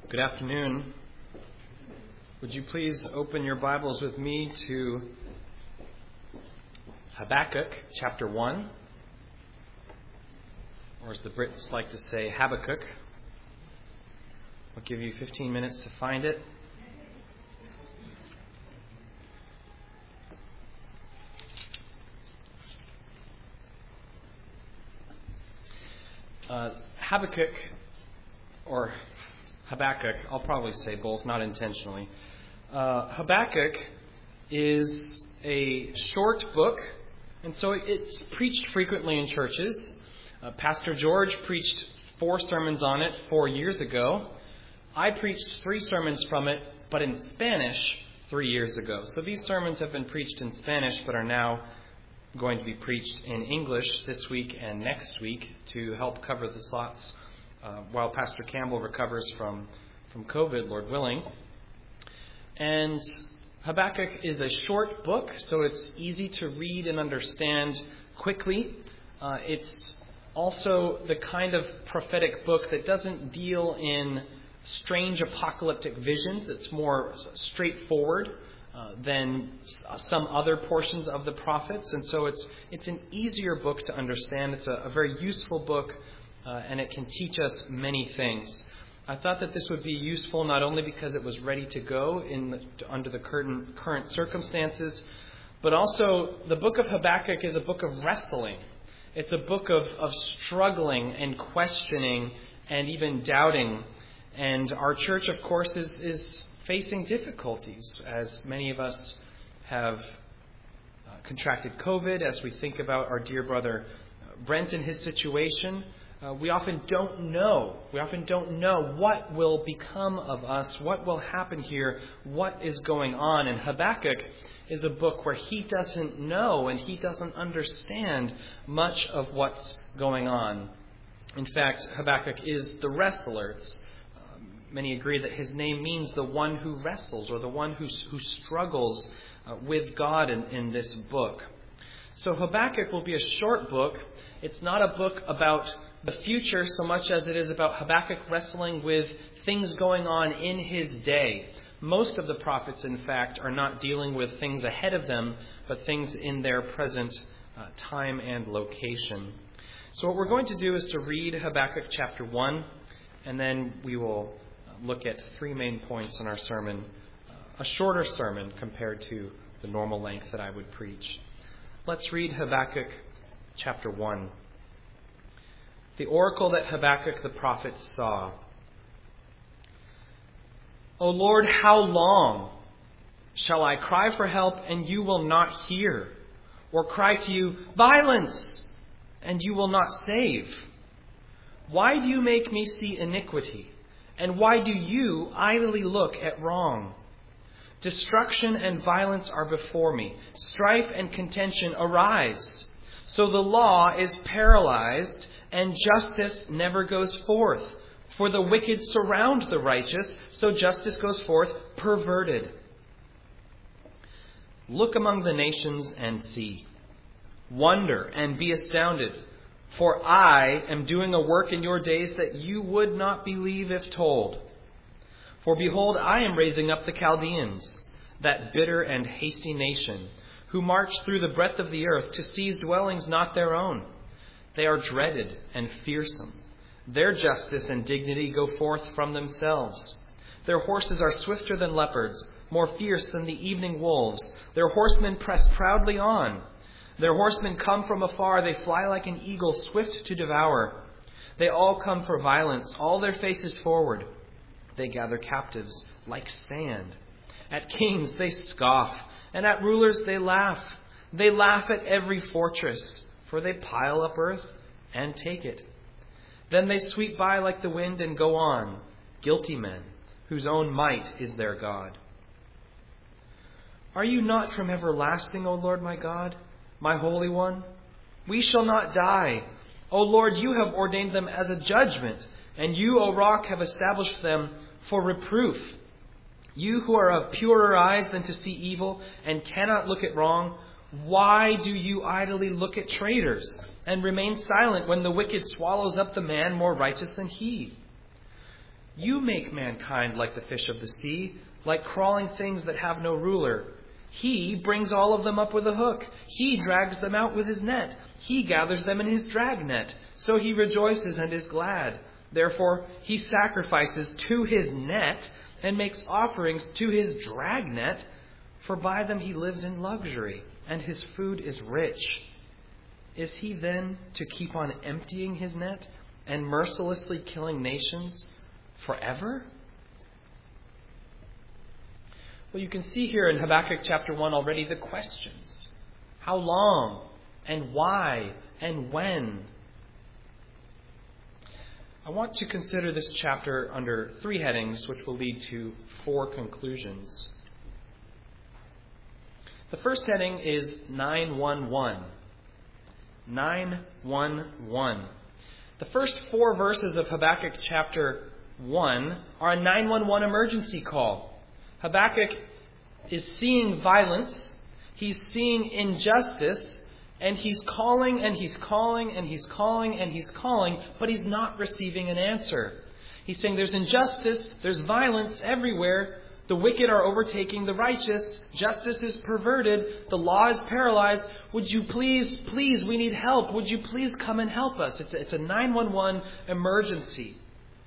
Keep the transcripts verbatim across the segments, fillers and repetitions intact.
Good afternoon. Would you please open your Bibles with me to Habakkuk chapter one, or as the Brits like to say, Habakkuk. I'll give you fifteen minutes to find it. Uh, Habakkuk, or Habakkuk, I'll probably say both, not intentionally. Uh, Habakkuk is a short book, and so it's preached frequently in churches. Uh, Pastor George preached four sermons on it four years ago. I preached three sermons from it, but in Spanish, three years ago. So these sermons have been preached in Spanish, but are now going to be preached in English this week and next week to help cover the slots Uh, while Pastor Campbell recovers from, from COVID, Lord willing. And Habakkuk is a short book, so it's easy to read and understand quickly. Uh, it's also the kind of prophetic book that doesn't deal in strange apocalyptic visions. It's more straightforward uh, than some other portions of the prophets. And so it's it's an easier book to understand. It's a, a very useful book. Uh, and it can teach us many things. I thought that this would be useful not only because it was ready to go in the, under the current, current circumstances, but also the book of Habakkuk is a book of wrestling. It's a book of, of struggling and questioning and even doubting. And our church, of course, is, is facing difficulties, as many of us have uh, contracted COVID. As we think about our dear brother Brent and his situation, Uh, we often don't know. We often don't know what will become of us, what will happen here, what is going on. And Habakkuk is a book where he doesn't know and he doesn't understand much of what's going on. In fact, Habakkuk is the wrestler. It's, uh, many agree that his name means the one who wrestles, or the one who, who struggles uh, with God in, in this book. So Habakkuk will be a short book. It's not a book about the future so much as it is about Habakkuk wrestling with things going on in his day. Most of the prophets, in fact, are not dealing with things ahead of them, but things in their present uh, time and location. So what we're going to do is to read Habakkuk chapter one, and then we will look at three main points in our sermon, uh, a shorter sermon compared to the normal length that I would preach. Let's read Habakkuk chapter one. The oracle that Habakkuk the prophet saw. O Lord, how long shall I cry for help and you will not hear? Or cry to you, violence, and you will not save? Why do you make me see iniquity? And why do you idly look at wrong? Destruction and violence are before me. Strife and contention arise. So the law is paralyzed, and justice never goes forth. For the wicked surround the righteous, so justice goes forth perverted. Look among the nations and see. Wonder and be astounded. For I am doing a work in your days that you would not believe if told. For behold, I am raising up the Chaldeans, that bitter and hasty nation, who march through the breadth of the earth to seize dwellings not their own. They are dreaded and fearsome. Their justice and dignity go forth from themselves. Their horses are swifter than leopards, more fierce than the evening wolves. Their horsemen press proudly on. Their horsemen come from afar. They fly like an eagle, swift to devour. They all come for violence, all their faces forward. They gather captives like sand. At kings they scoff, and at rulers they laugh. They laugh at every fortress, for they pile up earth and take it. Then they sweep by like the wind and go on, guilty men, whose own might is their God. Are you not from everlasting, O Lord my God, my Holy One? We shall not die. O Lord, you have ordained them as a judgment, and you, O Rock, have established them for reproof. You who are of purer eyes than to see evil and cannot look at wrong, why do you idly look at traitors and remain silent when the wicked swallows up the man more righteous than he? You make mankind like the fish of the sea, like crawling things that have no ruler. He brings all of them up with a hook. He drags them out with his net. He gathers them in his dragnet. So he rejoices and is glad. Therefore, he sacrifices to his net and makes offerings to his dragnet, for by them he lives in luxury, and his food is rich. Is he then to keep on emptying his net and mercilessly killing nations forever? Well, you can see here in Habakkuk chapter one already the questions. How long? And why? And when? I want to consider this chapter under three headings, which will lead to four conclusions. The first heading is nine one one. nine one one. The first four verses of Habakkuk chapter one are a nine one one emergency call. Habakkuk is seeing violence, he's seeing injustice, and he's calling and he's calling and he's calling and he's calling, but he's not receiving an answer. He's saying there's injustice, there's violence everywhere, the wicked are overtaking the righteous, justice is perverted, the law is paralyzed. Would you please, please, we need help. Would you please come and help us? It's a, it's a nine one one emergency.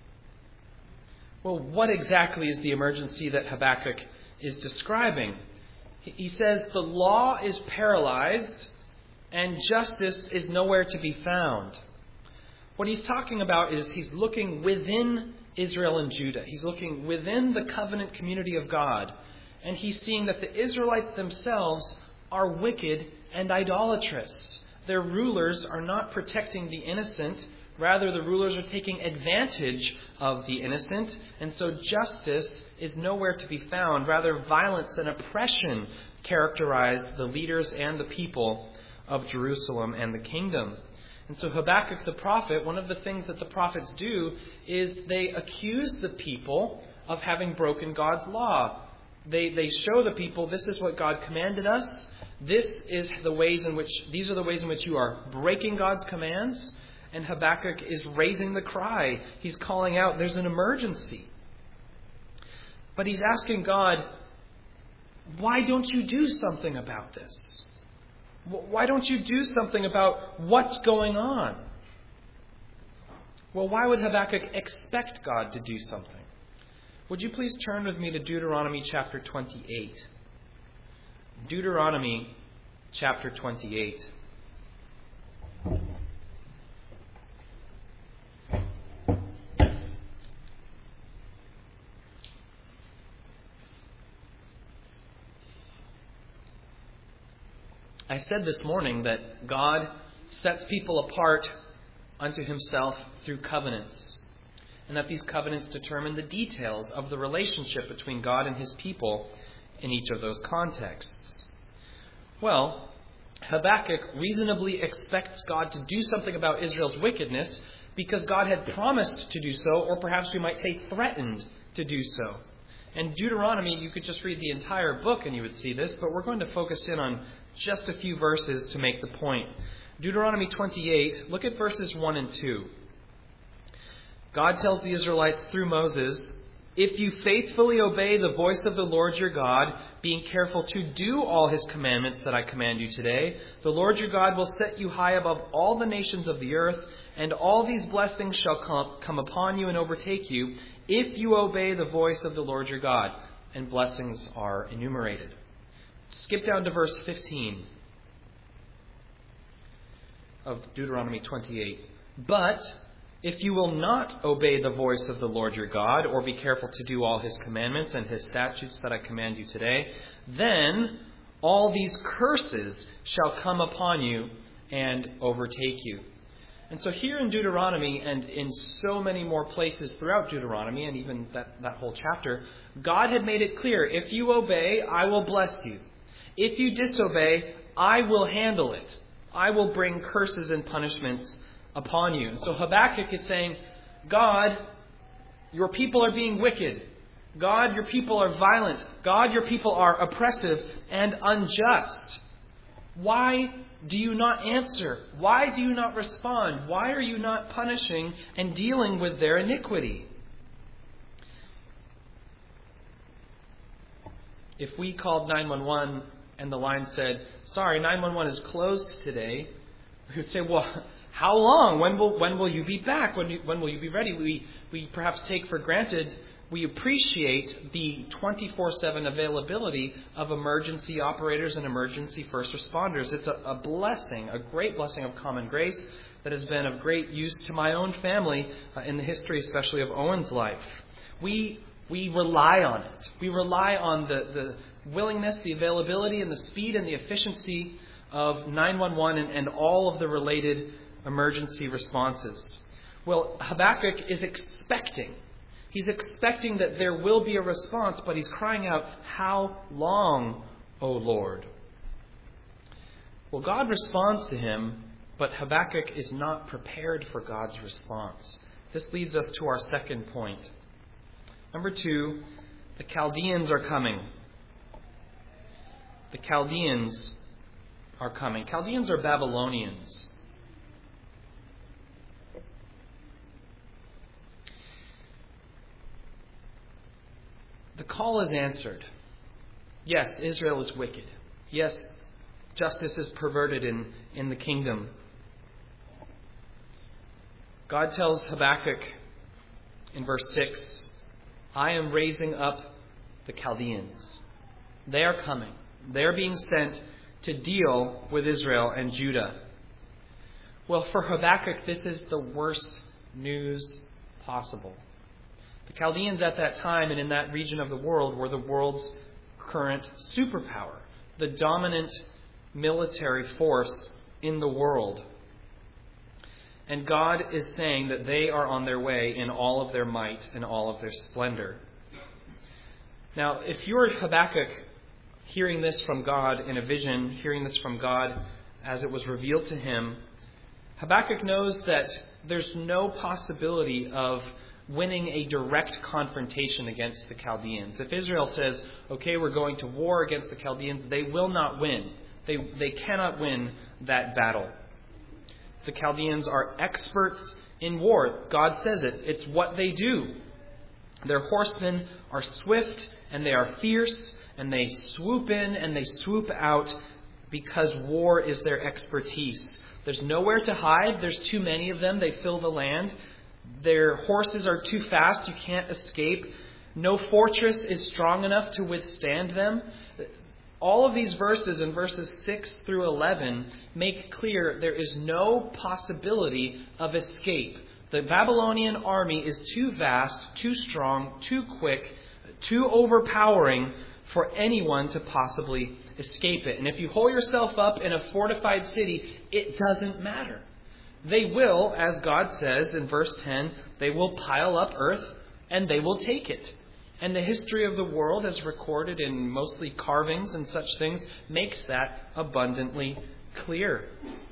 Well, what exactly is the emergency that Habakkuk is describing? He says the law is paralyzed and justice is nowhere to be found. What he's talking about is he's looking within Israel and Judah. He's looking within the covenant community of God, and he's seeing that the Israelites themselves are wicked and idolatrous. Their rulers are not protecting the innocent. Rather, the rulers are taking advantage of the innocent, and so justice is nowhere to be found. Rather, violence and oppression characterize the leaders and the people of Jerusalem and the kingdom. And so Habakkuk the prophet, one of the things that the prophets do is they accuse the people of having broken God's law. They, they show the people, this is what God commanded us. This is the ways in which, these are the ways in which you are breaking God's commands. And Habakkuk is raising the cry. He's calling out, there's an emergency. But he's asking God, why don't you do something about this? Why don't you do something about what's going on? Well, why would Habakkuk expect God to do something? Would you please turn with me to Deuteronomy chapter twenty-eight? Deuteronomy chapter twenty-eight. I said this morning that God sets people apart unto himself through covenants, and that these covenants determine the details of the relationship between God and his people in each of those contexts. Well, Habakkuk reasonably expects God to do something about Israel's wickedness because God had promised to do so, or perhaps we might say threatened to do so. And Deuteronomy, you could just read the entire book and you would see this, but we're going to focus in on just a few verses to make the point. Deuteronomy twenty-eight, look at verses one and two. God tells the Israelites through Moses, if you faithfully obey the voice of the Lord your God, being careful to do all his commandments that I command you today, the Lord your God will set you high above all the nations of the earth, and all these blessings shall come, come upon you and overtake you, if you obey the voice of the Lord your God. And blessings are enumerated. Skip down to verse fifteen of Deuteronomy twenty-eight. But if you will not obey the voice of the Lord your God, or be careful to do all his commandments and his statutes that I command you today, then all these curses shall come upon you and overtake you. And so here in Deuteronomy, and in so many more places throughout Deuteronomy, and even that, that whole chapter, God had made it clear, if you obey, I will bless you. If you disobey, I will handle it. I will bring curses and punishments upon you. And so Habakkuk is saying, God, your people are being wicked. God, your people are violent. God, your people are oppressive and unjust. Why do you not answer? Why do you not respond? Why are you not punishing and dealing with their iniquity? If we called nine one one and the line said, sorry, nine one one is closed today, we would say, well, how long? When will when will you be back? When, you, when will you be ready? We, we perhaps take for granted, we appreciate the twenty-four seven availability of emergency operators and emergency first responders. It's a, a blessing, a great blessing of common grace that has been of great use to my own family uh, in the history, especially of Owen's life. We we rely on it. We rely on the, the willingness, the availability, and the speed and the efficiency of nine one one and, and all of the related emergency responses. Well, Habakkuk is expecting. He's expecting that there will be a response, but he's crying out, how long, O Lord? Well, God responds to him, but Habakkuk is not prepared for God's response. This leads us to our second point. Number two, the Chaldeans are coming. The Chaldeans are coming. Chaldeans are Babylonians. The call is answered. Yes, Israel is wicked. Yes, justice is perverted in, in the kingdom. God tells Habakkuk in verse six, I am raising up the Chaldeans. They are coming. They are being sent to deal with Israel and Judah. Well, for Habakkuk, this is the worst news possible. The Chaldeans at that time and in that region of the world were the world's current superpower, the dominant military force in the world. And God is saying that they are on their way in all of their might and all of their splendor. Now, if you're Habakkuk hearing this from God in a vision, hearing this from God as it was revealed to him, Habakkuk knows that there's no possibility of winning a direct confrontation against the Chaldeans. If Israel says, okay, we're going to war against the Chaldeans, they will not win. They, they cannot win that battle. The Chaldeans are experts in war. God says it. It's what they do. Their horsemen are swift and they are fierce and they swoop in and they swoop out because war is their expertise. There's nowhere to hide. There's too many of them. They fill the land. Their horses are too fast. You can't escape. No fortress is strong enough to withstand them. All of these verses in verses six through eleven make clear there is no possibility of escape. The Babylonian army is too vast, too strong, too quick, too overpowering for anyone to possibly escape it. And if you hole yourself up in a fortified city, it doesn't matter. They will, as God says in verse ten, they will pile up earth and they will take it. And the history of the world, as recorded in mostly carvings and such things, makes that abundantly clear.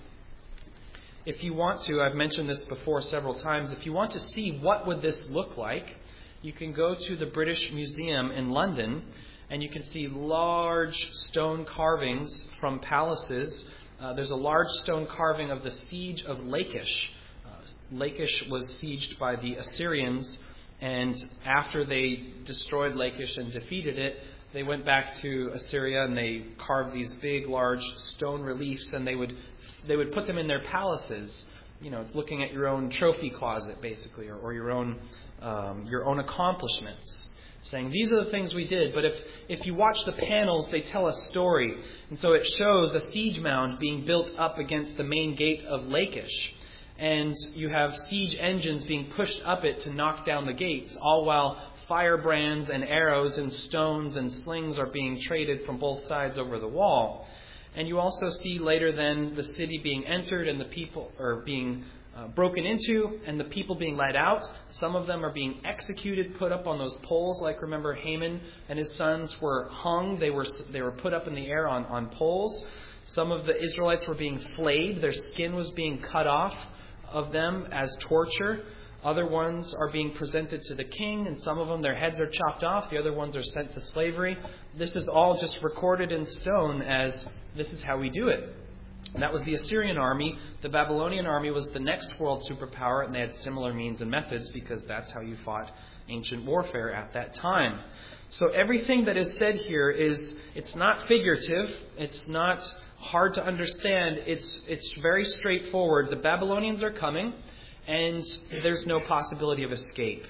If you want to, I've mentioned this before several times, if you want to see what would this look like, you can go to the British Museum in London and you can see large stone carvings from palaces. Uh, there's a large stone carving of the siege of Lachish. Uh, Lachish was sieged by the Assyrians, and after they destroyed Lachish and defeated it, they went back to Assyria and they carved these big, large stone reliefs, and they would they would put them in their palaces. You know, it's looking at your own trophy closet, basically, or, or your own um, your own accomplishments. Saying, these are the things we did. But if, if you watch the panels, they tell a story. And so it shows a siege mound being built up against the main gate of Lachish. And you have siege engines being pushed up it to knock down the gates, all while firebrands and arrows and stones and slings are being traded from both sides over the wall. And you also see later then the city being entered and the people are being Uh, broken into and the people being led out. Some of them are being executed, put up on those poles. Like, remember, Haman and his sons were hung. They were they were put up in the air on, on poles. Some of the Israelites were being flayed. Their skin was being cut off of them as torture. Other ones are being presented to the king, and some of them, their heads are chopped off. The other ones are sent to slavery. This is all just recorded in stone as this is how we do it. And that was the Assyrian army. The Babylonian army was the next world superpower, and they had similar means and methods because that's how you fought ancient warfare at that time. So everything that is said here is, it's not figurative, it's not hard to understand, it's it's very straightforward. The Babylonians are coming, and there's no possibility of escape.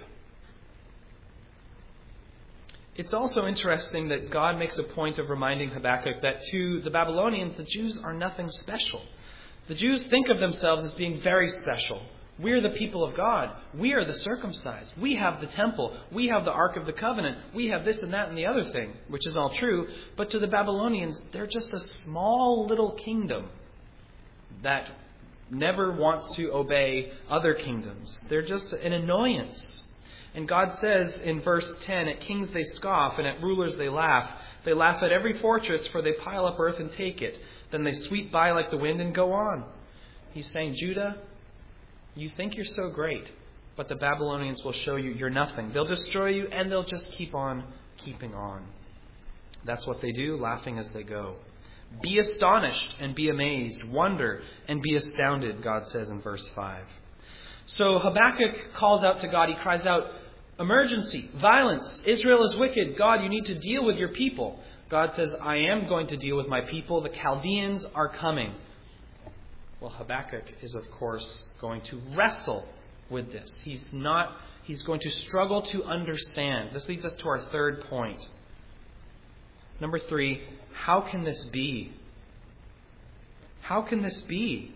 It's also interesting that God makes a point of reminding Habakkuk that to the Babylonians, the Jews are nothing special. The Jews think of themselves as being very special. We're the people of God. We are the circumcised. We have the temple. We have the Ark of the Covenant. We have this and that and the other thing, which is all true. But to the Babylonians, they're just a small little kingdom that never wants to obey other kingdoms. They're just an annoyance. And God says in verse ten, at kings they scoff, and at rulers they laugh. They laugh at every fortress, for they pile up earth and take it. Then they sweep by like the wind and go on. He's saying, Judah, you think you're so great, but the Babylonians will show you you're nothing. They'll destroy you, and they'll just keep on keeping on. That's what they do, laughing as they go. Be astonished and be amazed. Wonder and be astounded, God says in verse five. So Habakkuk calls out to God. He cries out, emergency, violence, Israel is wicked. God, you need to deal with your people. God says, I am going to deal with my people. The Chaldeans are coming. Well, Habakkuk is, of course, going to wrestle with this. He's not, he's going to struggle to understand. This leads us to our third point. Number three, how can this be? How can this be?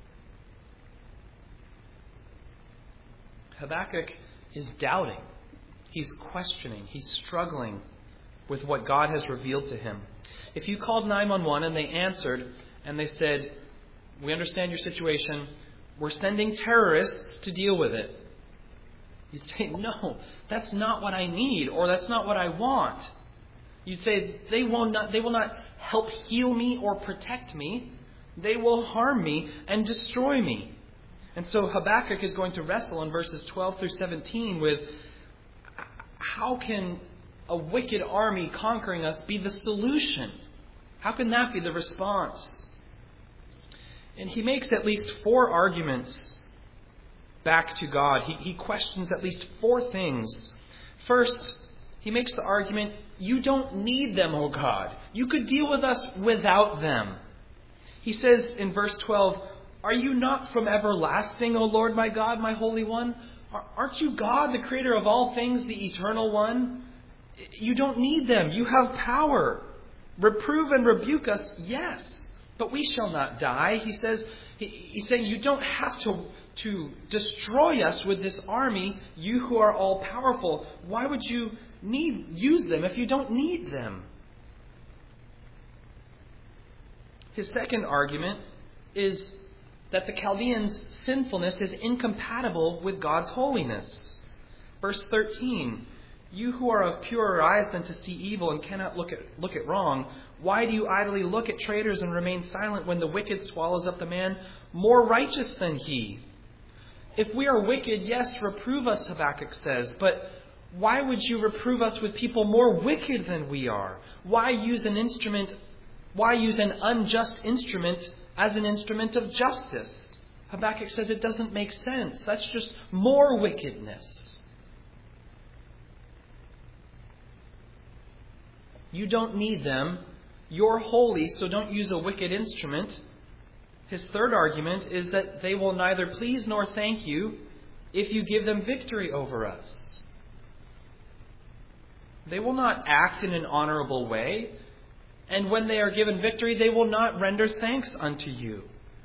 Habakkuk is doubting. He's questioning. He's struggling with what God has revealed to him. If you called nine one one and they answered and they said, we understand your situation, we're sending terrorists to deal with it, you'd say, no, that's not what I need, or that's not what I want. You'd say, they will not, they will not help heal me or protect me. They will harm me and destroy me. And so Habakkuk is going to wrestle in verses twelve through seventeen with, how can a wicked army conquering us be the solution? How can that be the response? And he makes at least four arguments back to God. He, he questions at least four things. First, he makes the argument, you don't need them, O God. You could deal with us without them. He says in verse twelve, are you not from everlasting, O Lord my God, my Holy One? Aren't you God, the creator of all things, the eternal one? You don't need them. You have power. Reprove and rebuke us, yes, but we shall not die. He says, he, he's saying you don't have to, to destroy us with this army, you who are all powerful. Why would you need use them if you don't need them? His second argument is that the Chaldeans' sinfulness is incompatible with God's holiness. Verse thirteen, you who are of purer eyes than to see evil and cannot look at, look at wrong, why do you idly look at traitors and remain silent when the wicked swallows up the man more righteous than he? If we are wicked, yes, reprove us, Habakkuk says, but why would you reprove us with people more wicked than we are? Why use an instrument, why use an unjust instrument as an instrument of justice? Habakkuk says it doesn't make sense. That's just more wickedness. You don't need them. You're holy, so don't use a wicked instrument. His third argument is that they will neither please nor thank you if you give them victory over us. They will not act in an honorable way. And when they are given victory, they will not render thanks unto you.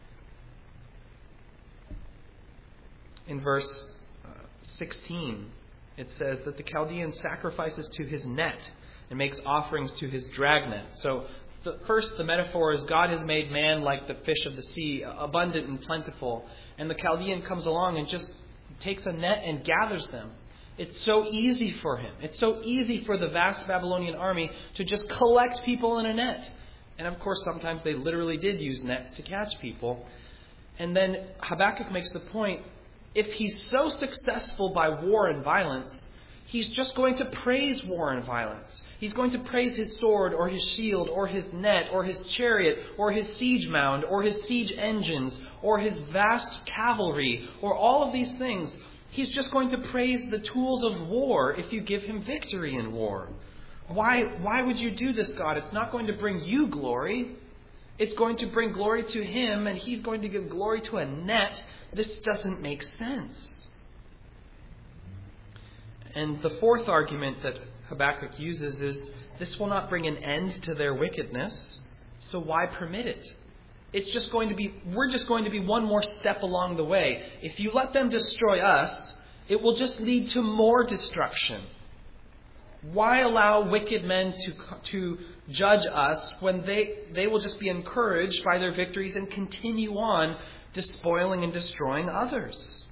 In verse sixteen, it says that the Chaldean sacrifices to his net and makes offerings to his dragnet. So the, first, the metaphor is God has made man like the fish of the sea, abundant and plentiful. And the Chaldean comes along and just takes a net and gathers them. It's so easy for him. It's so easy for the vast Babylonian army to just collect people in a net. And of course, sometimes they literally did use nets to catch people. And then Habakkuk makes the point, if he's so successful by war and violence, he's just going to praise war and violence. He's going to praise his sword or his shield or his net or his chariot or his siege mound or his siege engines or his vast cavalry or all of these things. He's just going to praise the tools of war if you give him victory in war. Why, why would you do this, God? It's not going to bring you glory. It's going to bring glory to him, and he's going to give glory to a net. This doesn't make sense. And the fourth argument that Habakkuk uses is, this will not bring an end to their wickedness, so why permit it? It's just going to be, we're just going to be one more step along the way. If you let them destroy us, it will just lead to more destruction. Why allow wicked men to to judge us when they, they will just be encouraged by their victories and continue on despoiling and destroying others?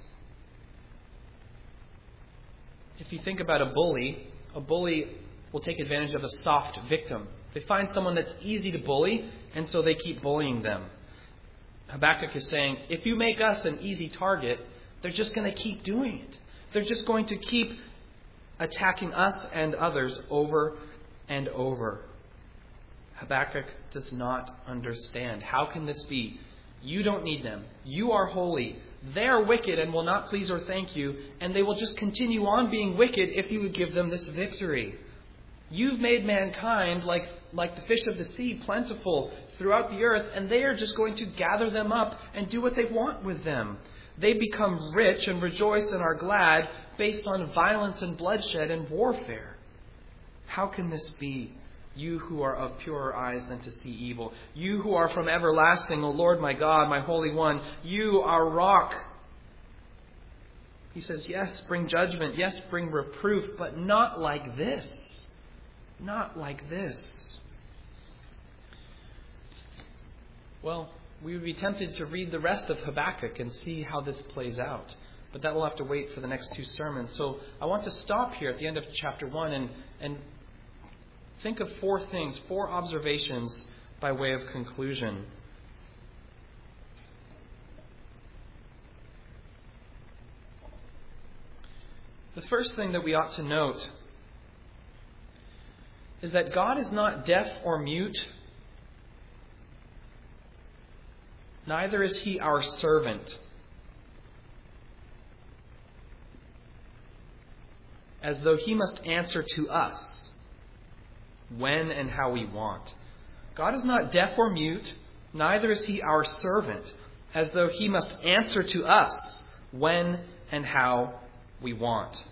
If you think about a bully, a bully will take advantage of a soft victim. They find someone that's easy to bully, and so they keep bullying them. Habakkuk is saying, if you make us an easy target, they're just going to keep doing it. They're just going to keep attacking us and others over and over. Habakkuk does not understand. How can this be? You don't need them. You are holy. They are wicked and will not please or thank you, and they will just continue on being wicked if you would give them this victory. You've made mankind like, like the fish of the sea, plentiful throughout the earth, and they are just going to gather them up and do what they want with them. They become rich and rejoice and are glad based on violence and bloodshed and warfare. How can this be? You who are of purer eyes than to see evil. You who are from everlasting, O Lord my God, my Holy One. You are rock. He says, yes, bring judgment. Yes, bring reproof, but not like this. Not like this. Well, we would be tempted to read the rest of Habakkuk and see how this plays out. But that will have to wait for the next two sermons. So I want to stop here at the end of chapter one and, and think of four things, four observations by way of conclusion. The first thing that we ought to note is that God is not deaf or mute. Neither is he our servant, as though he must answer to us when and how we want. God is not deaf or mute, neither is he our servant, as though he must answer to us when and how we want.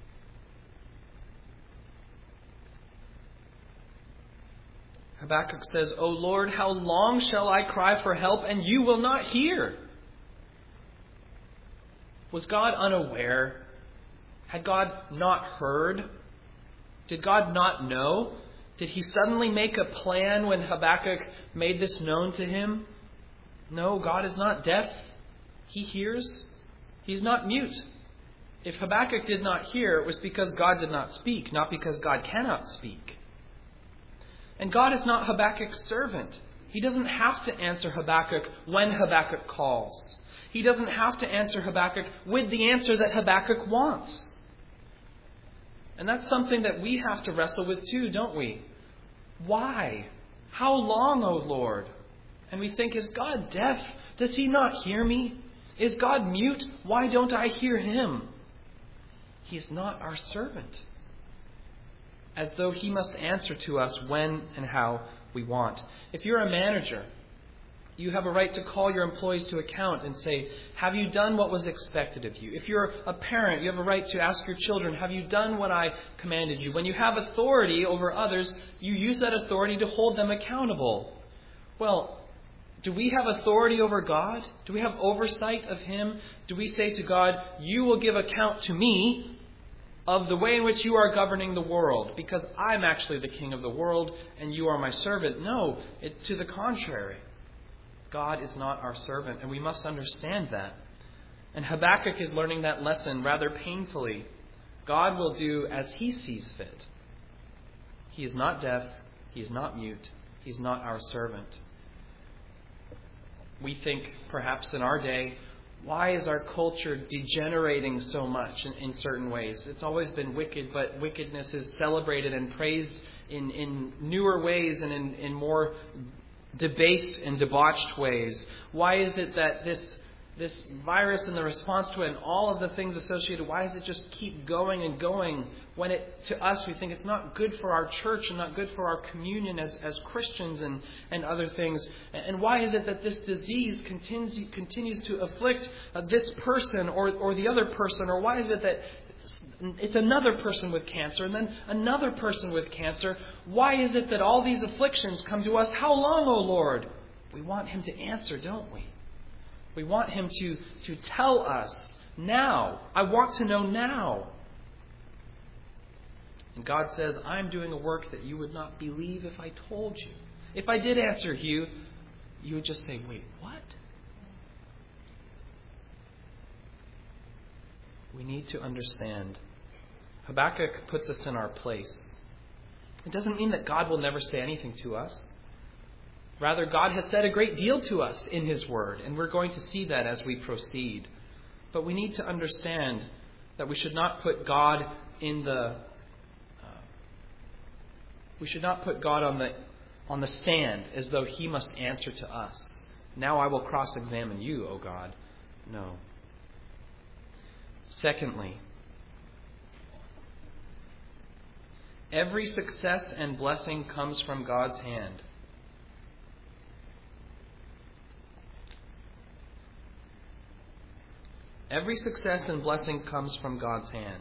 Habakkuk says, O Lord, how long shall I cry for help, and you will not hear? Was God unaware? Had God not heard? Did God not know? Did he suddenly make a plan when Habakkuk made this known to him? No, God is not deaf. He hears. He's not mute. If Habakkuk did not hear, it was because God did not speak, not because God cannot speak. And God is not Habakkuk's servant. He doesn't have to answer Habakkuk when Habakkuk calls. He doesn't have to answer Habakkuk with the answer that Habakkuk wants. And that's something that we have to wrestle with too, don't we? Why? How long, O Lord? And we think, is God deaf? Does he not hear me? Is God mute? Why don't I hear him? He is not our servant, as though he must answer to us when and how we want. If you're a manager, you have a right to call your employees to account and say, have you done what was expected of you? If you're a parent, you have a right to ask your children, have you done what I commanded you? When you have authority over others, you use that authority to hold them accountable. Well, do we have authority over God? Do we have oversight of him? Do we say to God, you will give account to me of the way in which you are governing the world, because I'm actually the king of the world and you are my servant? No, it, to the contrary. God is not our servant, and we must understand that. And Habakkuk is learning that lesson rather painfully. God will do as he sees fit. He is not deaf. He is not mute. He is not our servant. We think perhaps in our day, Why is our culture degenerating so much in, in certain ways? It's always been wicked, but wickedness is celebrated and praised in, in newer ways and in, in more debased and debauched ways. Why is it that this this virus and the response to it and all of the things associated, why does it just keep going and going when it, to us, we think it's not good for our church and not good for our communion as, as Christians and, and other things? And why is it that this disease continues, continues to afflict uh, this person or, or the other person? Or why is it that it's another person with cancer and then another person with cancer? Why is it that all these afflictions come to us? How long, O Lord? We want Him to answer, don't we? We want Him to, to tell us now. I want to know now. And God says, I'm doing a work that you would not believe if I told you. If I did answer you, you would just say, wait, what? We need to understand. Habakkuk puts us in our place. It doesn't mean that God will never say anything to us. Rather, God has said a great deal to us in His Word, and we're going to see that as we proceed. But we need to understand that we should not put God in the uh, we should not put God on the on the stand as though He must answer to us. Now I will cross-examine you, O God. No. Secondly, every success and blessing comes from God's hand. Every success and blessing comes from God's hand,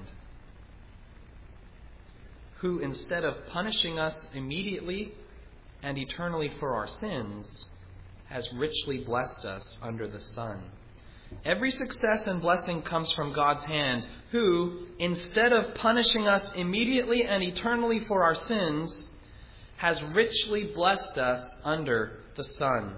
who, instead of punishing us immediately and eternally for our sins, has richly blessed us under the sun. Every success and blessing comes from God's hand, who, instead of punishing us immediately and eternally for our sins, has richly blessed us under the sun.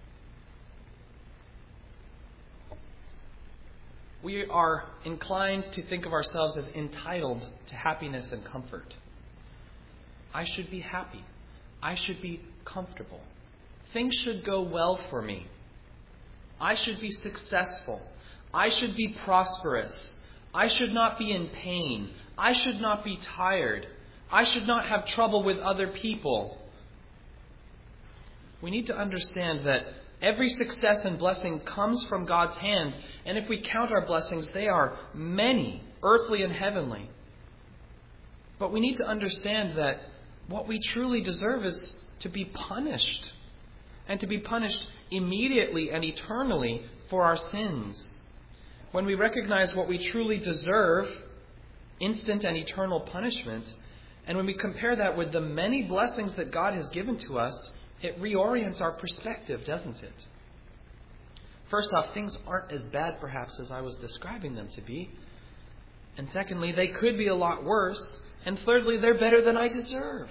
We are inclined to think of ourselves as entitled to happiness and comfort. I should be happy. I should be comfortable. Things should go well for me. I should be successful. I should be prosperous. I should not be in pain. I should not be tired. I should not have trouble with other people. We need to understand that every success and blessing comes from God's hands, and if we count our blessings, they are many, earthly and heavenly. But we need to understand that what we truly deserve is to be punished, and to be punished immediately and eternally for our sins. When we recognize what we truly deserve, instant and eternal punishment, and when we compare that with the many blessings that God has given to us, it reorients our perspective, doesn't it? First off, things aren't as bad perhaps as I was describing them to be. And secondly, they could be a lot worse. And thirdly, they're better than I deserve.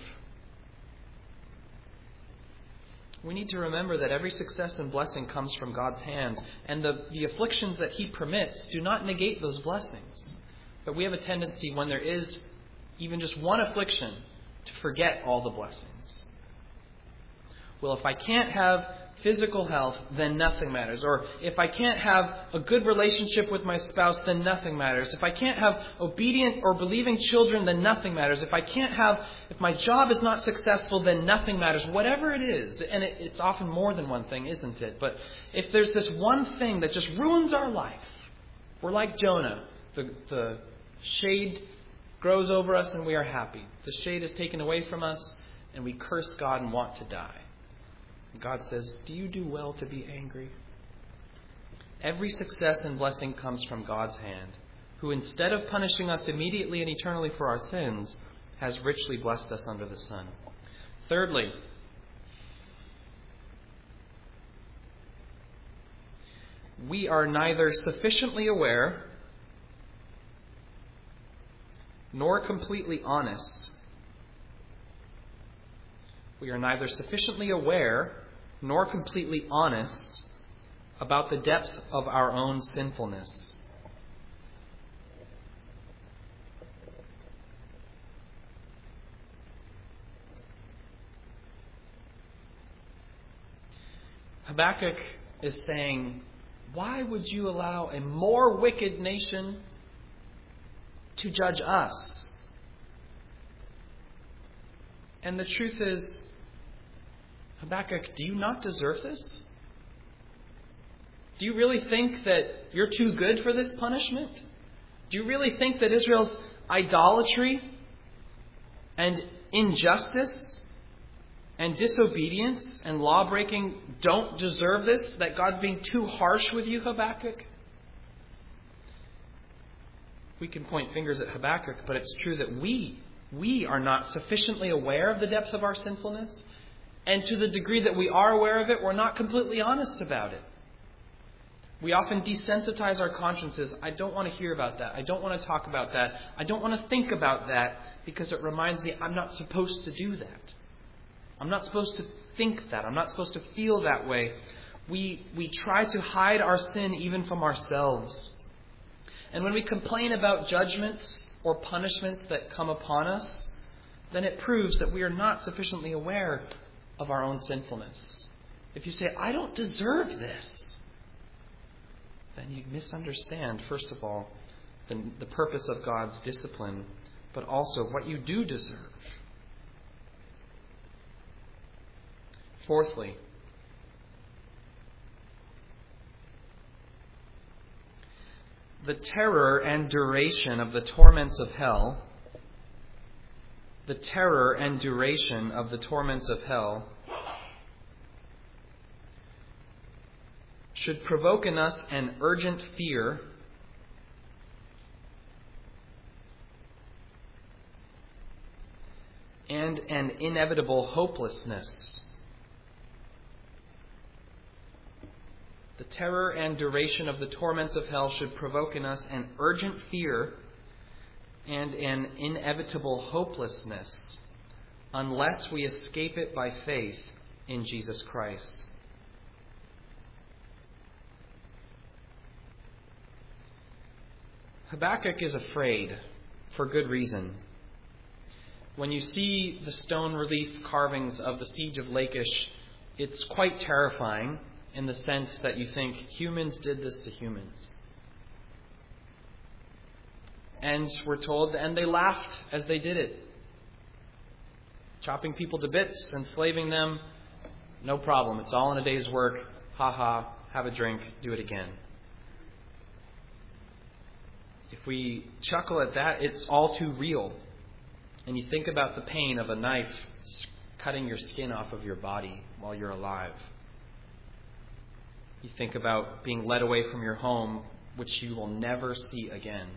We need to remember that every success and blessing comes from God's hands, and the, the afflictions that He permits do not negate those blessings. But we have a tendency, when there is even just one affliction, to forget all the blessings. Well, if I can't have physical health, then nothing matters. Or if I can't have a good relationship with my spouse, then nothing matters. If I can't have obedient or believing children, then nothing matters. If I can't have, if my job is not successful, then nothing matters. Whatever it is, and it, it's often more than one thing, isn't it? But if there's this one thing that just ruins our life, we're like Jonah. The, the shade grows over us and we are happy. The shade is taken away from us and we curse God and want to die. God says, do you do well to be angry? Every success and blessing comes from God's hand, who instead of punishing us immediately and eternally for our sins, has richly blessed us under the sun. Thirdly, we are neither sufficiently aware nor completely honest. We are neither sufficiently aware nor completely honest about the depth of our own sinfulness. Habakkuk is saying, why would you allow a more wicked nation to judge us? And the truth is, Habakkuk, do you not deserve this? Do you really think that you're too good for this punishment? Do you really think that Israel's idolatry and injustice and disobedience and law-breaking don't deserve this? That God's being too harsh with you, Habakkuk? We can point fingers at Habakkuk, but it's true that we, we are not sufficiently aware of the depth of our sinfulness. And to the degree that we are aware of it, we're not completely honest about it. We often desensitize our consciences. I don't want to hear about that. I don't want to talk about that. I don't want to think about that because it reminds me I'm not supposed to do that. I'm not supposed to think that. I'm not supposed to feel that way. We, we try to hide our sin even from ourselves. And when we complain about judgments or punishments that come upon us, then it proves that we are not sufficiently aware of our own sinfulness. If you say, I don't deserve this, then you misunderstand, first of all, the, the purpose of God's discipline, but also what you do deserve. Fourthly, the terror and duration of the torments of hell, the terror and duration of the torments of hell should provoke in us an urgent fear and an inevitable hopelessness. The terror and duration of the torments of hell should provoke in us an urgent fear and an inevitable hopelessness unless we escape it by faith in Jesus Christ. Habakkuk is afraid for good reason. When you see the stone relief carvings of the siege of Lachish, it's quite terrifying in the sense that you think humans did this to humans. And we're told, and they laughed as they did it. Chopping people to bits, enslaving them, no problem. It's all in a day's work. Ha ha, have a drink, do it again. If we chuckle at that, it's all too real. And you think about the pain of a knife cutting your skin off of your body while you're alive. You think about being led away from your home, which you will never see again.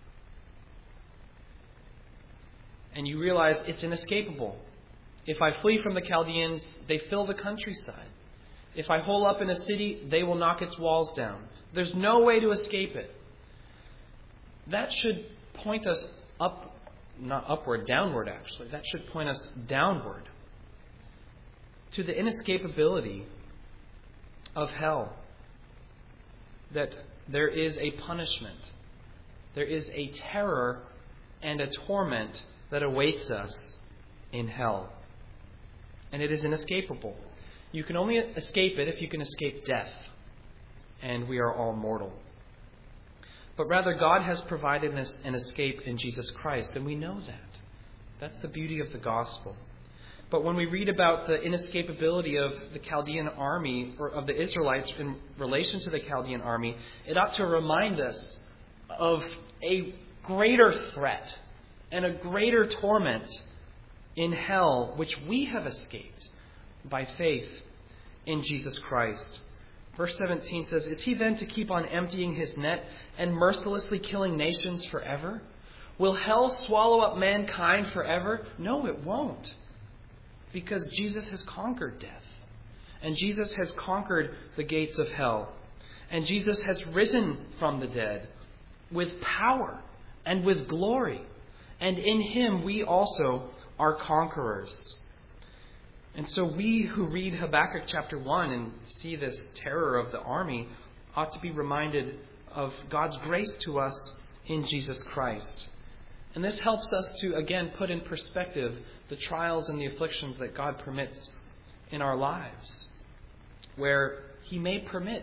And you realize it's inescapable. If I flee from the Chaldeans, they fill the countryside. If I hole up in a city, they will knock its walls down. There's no way to escape it. That should point us up, not upward, downward actually. That should point us downward to the inescapability of hell. That there is a punishment, there is a terror and a torment that awaits us in hell. And it is inescapable. You can only escape it if you can escape death. And we are all mortal. But rather, God has provided us an escape in Jesus Christ, and we know that. That's the beauty of the gospel. But when we read about the inescapability of the Chaldean army, or of the Israelites in relation to the Chaldean army, it ought to remind us of a greater threat and a greater torment in hell, which we have escaped by faith in Jesus Christ. Verse seventeen says, is he then to keep on emptying his net and mercilessly killing nations forever? Will hell swallow up mankind forever? No, it won't. Because Jesus has conquered death. And Jesus has conquered the gates of hell. And Jesus has risen from the dead with power and with glory. And in him we also are conquerors. And so we who read Habakkuk chapter one and see this terror of the army ought to be reminded of God's grace to us in Jesus Christ. And this helps us to, again, put in perspective the trials and the afflictions that God permits in our lives, where he may permit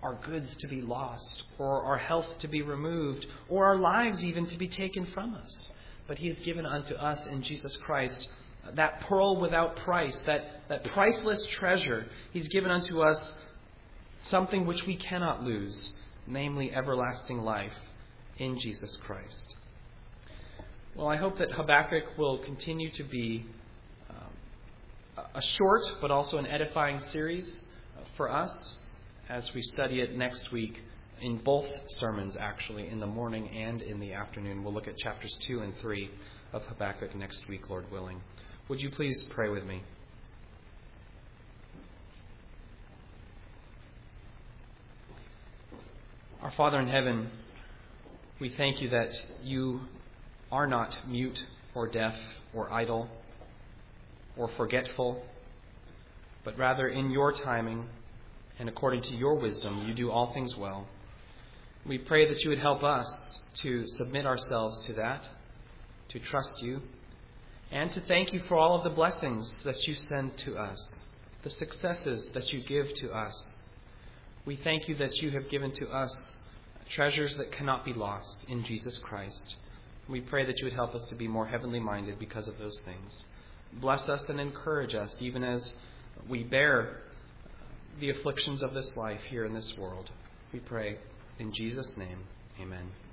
our goods to be lost, or our health to be removed, or our lives even to be taken from us. But He has given unto us in Jesus Christ that pearl without price, that, that priceless treasure. He's given unto us something which we cannot lose, namely everlasting life in Jesus Christ. Well, I hope that Habakkuk will continue to be um, a short but also an edifying series for us as we study it next week in both sermons, actually, in the morning and in the afternoon. We'll look at chapters two and three of Habakkuk next week, Lord willing. Would you please pray with me? Our Father in heaven, we thank you that you are not mute or deaf or idle or forgetful, but rather in your timing and according to your wisdom, you do all things well. We pray that you would help us to submit ourselves to that, to trust you, and to thank you for all of the blessings that you send to us, the successes that you give to us. We thank you that you have given to us treasures that cannot be lost in Jesus Christ. We pray that you would help us to be more heavenly minded because of those things. Bless us and encourage us even as we bear the afflictions of this life here in this world. We pray in Jesus' name. Amen.